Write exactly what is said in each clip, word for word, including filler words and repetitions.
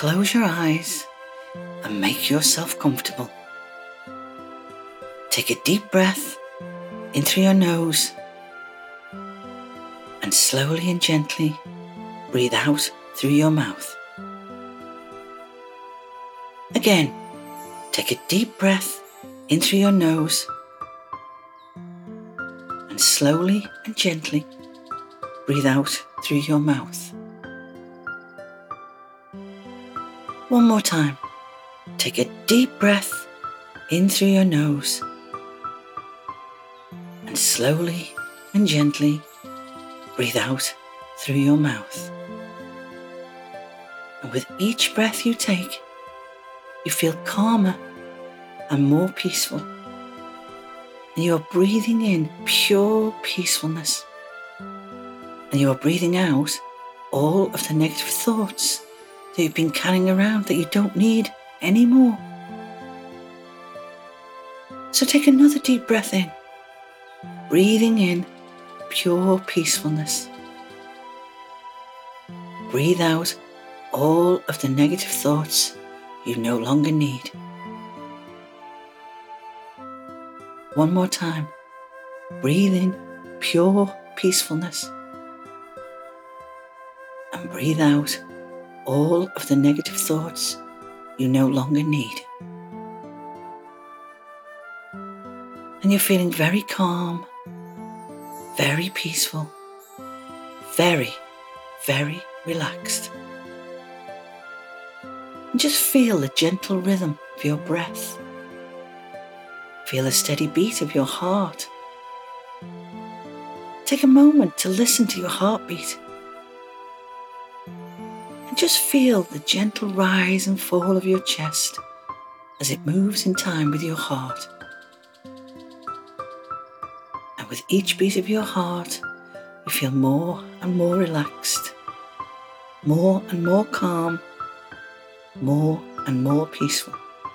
close your eyes and make yourself comfortable. Take a deep breath in through your nose and slowly and gently breathe out through your mouth. Again, take a deep breath in through your nose and slowly and gently breathe out through your mouth. One more time. Take a deep breath in through your nose and slowly and gently breathe out through your mouth. And with each breath you take, you feel calmer and more peaceful. And you are breathing in pure peacefulness. And you are breathing out all of the negative thoughts that you've been carrying around that you don't need anymore. So take another deep breath in, breathing in pure peacefulness. Breathe out all of the negative thoughts you no longer need. One more time. Breathe in pure peacefulness. And breathe out all of the negative thoughts you no longer need. And you're feeling very calm, very peaceful, very, very relaxed. And just feel the gentle rhythm of your breath. Feel the steady beat of your heart. Take a moment to listen to your heartbeat. And just feel the gentle rise and fall of your chest as it moves in time with your heart. And with each beat of your heart, you feel more and more relaxed, more and more calm, more and more peaceful.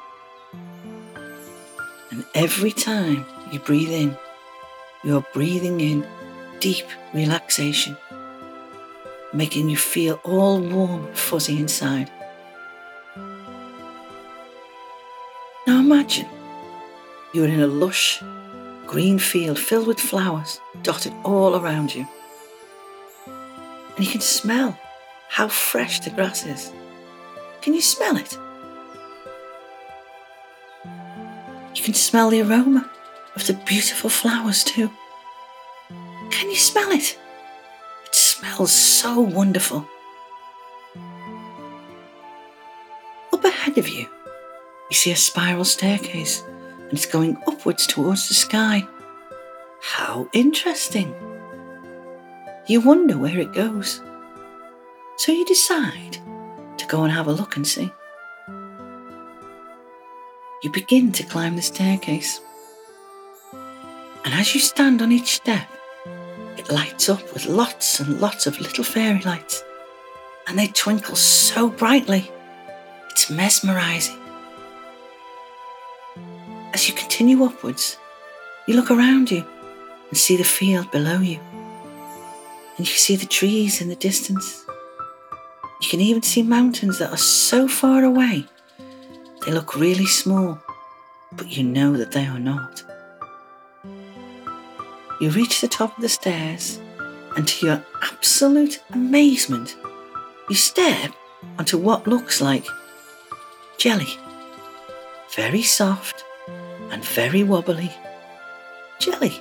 And every time you breathe in, you are breathing in deep relaxation, making you feel all warm and fuzzy inside. Now imagine you are in a lush green field filled with flowers dotted all around you. And you can smell how fresh the grass is. Can you smell it? You can smell the aroma of the beautiful flowers too. Can you smell it? It smells so wonderful. Up ahead of you, you see a spiral staircase and it's going upwards towards the sky. How interesting. You wonder where it goes. So you decide to go and have a look and see. You begin to climb the staircase. And as you stand on each step, it lights up with lots and lots of little fairy lights. And they twinkle so brightly. It's mesmerising. As you continue upwards, you look around you and see the field below you. And you see the trees in the distance. You can even see mountains that are so far away, they look really small, but you know that they are not. You reach the top of the stairs, and to your absolute amazement, you step onto what looks like jelly. Very soft and very wobbly jelly.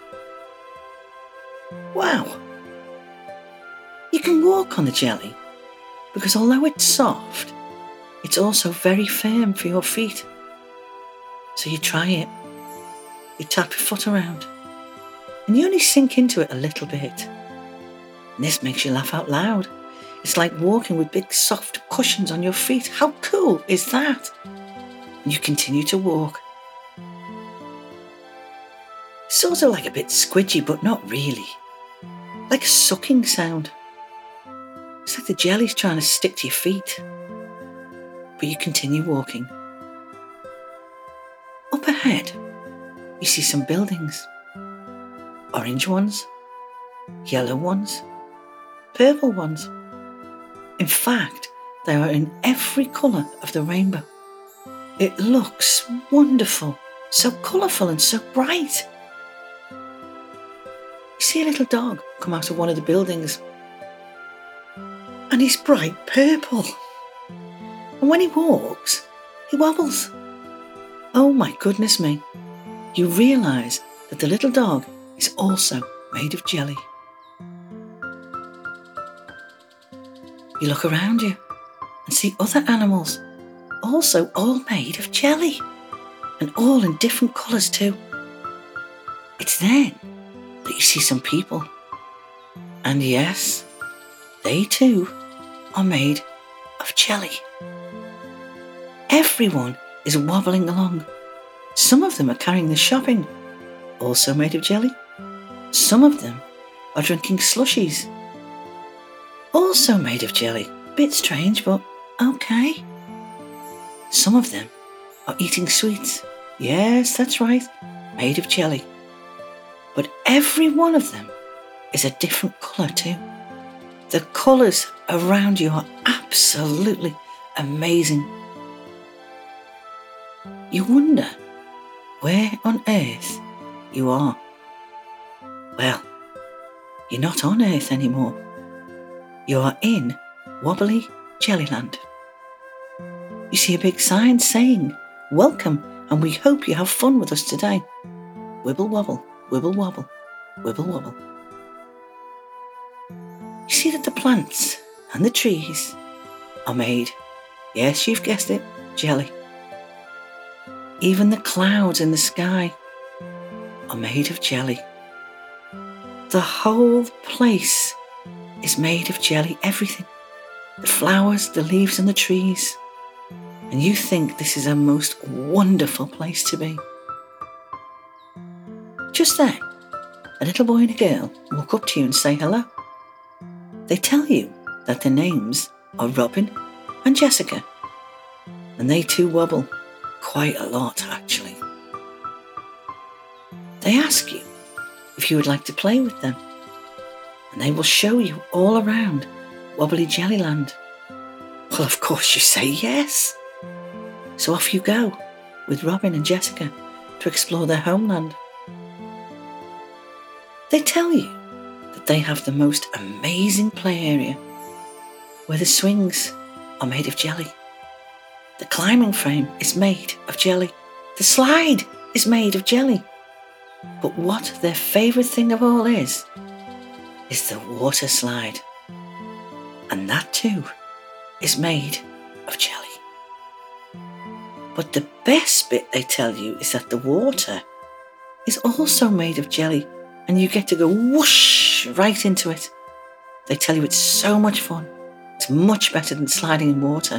Wow! You can walk on the jelly because although it's soft, it's also very firm for your feet. So you try it. You tap your foot around and you only sink into it a little bit. And this makes you laugh out loud. It's like walking with big soft cushions on your feet. How cool is that? And you continue to walk. Sort of like a bit squidgy, but not really. Like a sucking sound. It's like the jelly's trying to stick to your feet. But you continue walking. Up ahead, you see some buildings. Orange ones, yellow ones, purple ones. In fact, They are in every colour of the rainbow. It looks wonderful, so colourful and so bright. You see a little dog come out of one of the buildings, and he's bright purple. And when he walks, he wobbles. Oh my goodness me. You realise that the little dog is also made of jelly. You look around you and see other animals, also all made of jelly, and all in different colours too. It's then that you see some people. And yes, they too are made of jelly. Everyone is wobbling along. Some of them are carrying the shopping, also made of jelly. Some of them are drinking slushies, also made of jelly. Bit strange, but okay. Some of them are eating sweets. Yes, that's right, made of jelly. But every one of them is a different colour too. The colours around you are absolutely amazing. You wonder where on earth you are. Well, you're not on Earth anymore. You are in Wobbly Jellyland. You see a big sign saying, "Welcome, and we hope you have fun with us today." Wibble wobble, wibble wobble, wibble wobble. You see that the plants and the trees are made, yes, you've guessed it, jelly. Even the clouds in the sky are made of jelly. The whole place is made of jelly, everything. The flowers, the leaves and the trees. And you think this is a most wonderful place to be. Just then, a little boy and a girl walk up to you and say hello. They tell you that their names are Robin and Jessica. And they too wobble. Quite a lot, actually. They ask you if you would like to play with them, and they will show you all around Wobbly Jellyland. Well, of course you say yes. So off you go with Robin and Jessica to explore their homeland. They tell you that they have the most amazing play area, where the swings are made of jelly. The climbing frame is made of jelly. The slide is made of jelly. But what their favourite thing of all is, is the water slide. And that too is made of jelly. But the best bit they tell you is that the water is also made of jelly, and you get to go whoosh right into it. They tell you it's so much fun. It's much better than sliding in water.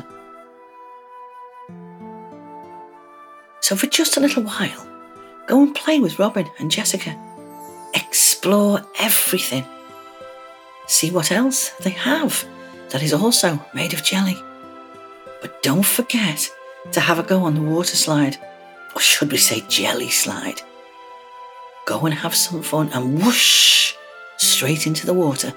So for just a little while, go and play with Robin and Jessica. Explore everything. See what else they have that is also made of jelly. But don't forget to have a go on the water slide, or should we say jelly slide. Go and have some fun and whoosh straight into the water.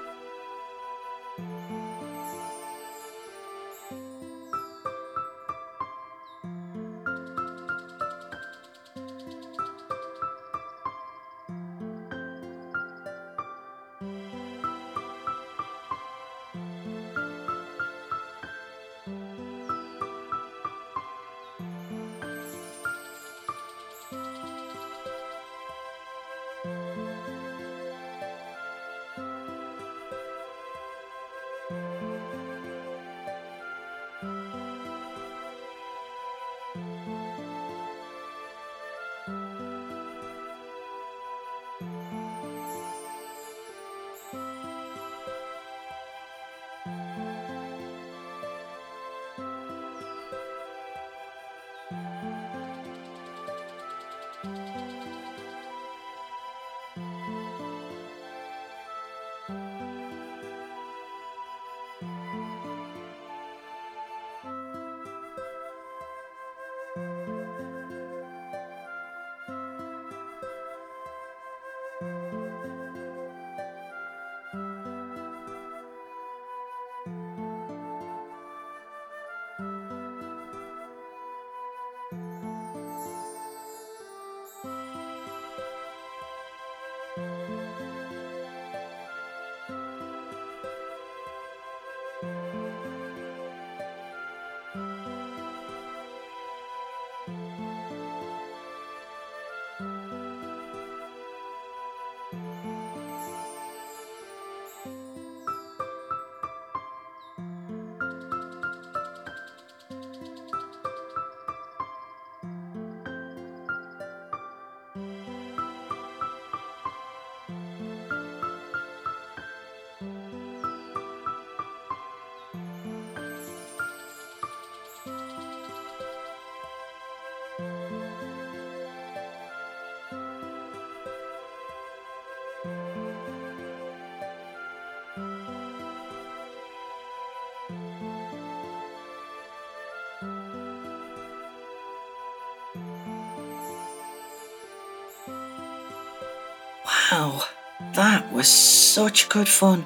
Wow, that was such good fun.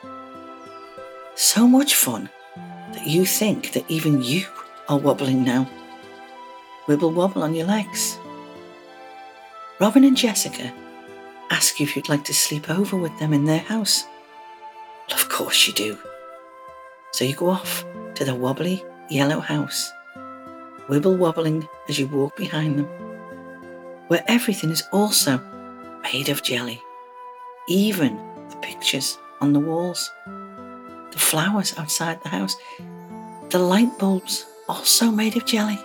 So much fun that you think that even you are wobbling now. Wibble wobble on your legs. Robin and Jessica ask you if you'd like to sleep over with them in their house. Well, of course you do. So you go off to the wobbly yellow house, wibble wobbling as you walk behind them, where everything is also made of jelly, even the pictures on the walls, the flowers outside the house, the light bulbs also made of jelly.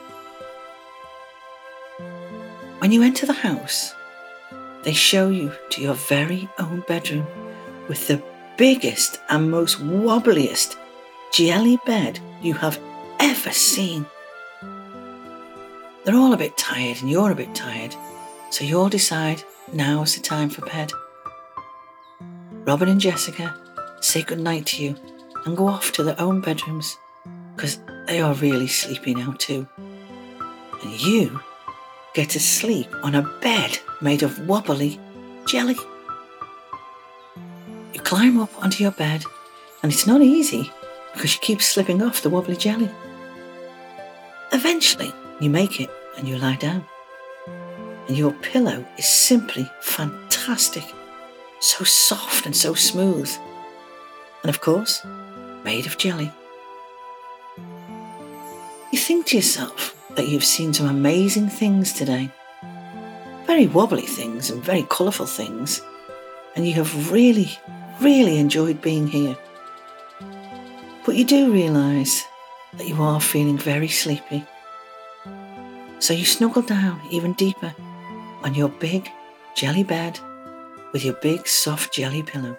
When you enter the house, they show you to your very own bedroom with the biggest and most wobbliest jelly bed you have ever seen. They're all a bit tired and you're a bit tired, so you all decide now's the time for bed. Robin and Jessica say goodnight to you and go off to their own bedrooms because they are really sleepy now too. And you get to sleep on a bed made of wobbly jelly. You climb up onto your bed and it's not easy because you keep slipping off the wobbly jelly. Eventually, you make it and you lie down. And your pillow is simply fantastic. So soft and so smooth. And of course, made of jelly. You think to yourself that you've seen some amazing things today. Very wobbly things and very colourful things. And you have really, really enjoyed being here. But you do realise that you are feeling very sleepy. So you snuggle down even deeper on your big jelly bed with your big soft jelly pillow.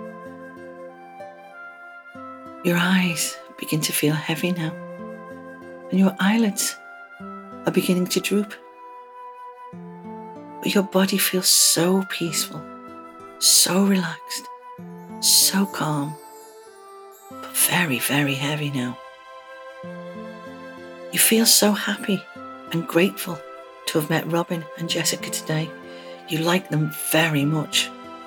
Your eyes begin to feel heavy now, and your eyelids are beginning to droop. But your body feels so peaceful, so relaxed, so calm. But very, very heavy now. You feel so happy and grateful to have met Robin and Jessica today. You like them very much.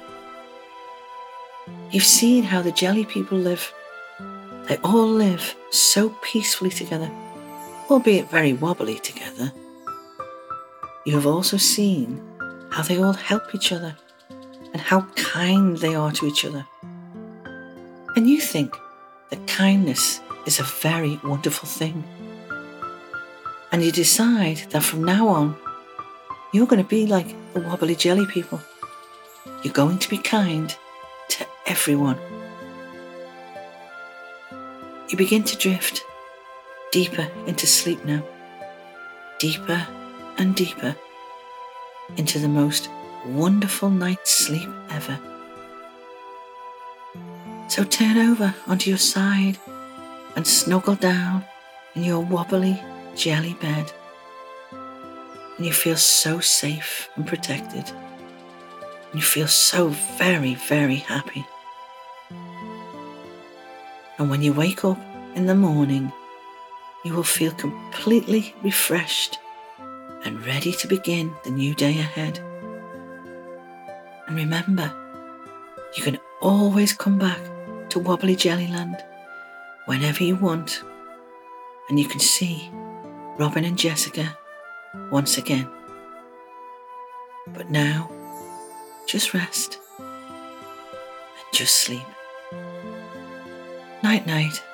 You've seen how the jelly people live. They all live so peacefully together, albeit very wobbly together. You have also seen how they all help each other and how kind they are to each other. And you think that kindness is a very wonderful thing. And you decide that from now on, you're going to be like the wobbly jelly people. You're going to be kind to everyone. You begin to drift deeper into sleep now. Deeper and deeper into the most wonderful night's sleep ever. So turn over onto your side and snuggle down in your wobbly jelly bed. And you feel so safe and protected. And you feel so very, very happy. And when you wake up in the morning, you will feel completely refreshed and ready to begin the new day ahead. And remember, you can always come back to Wobbly Jellyland whenever you want, and you can see Robin and Jessica once again. But now, just rest and just sleep. Night night.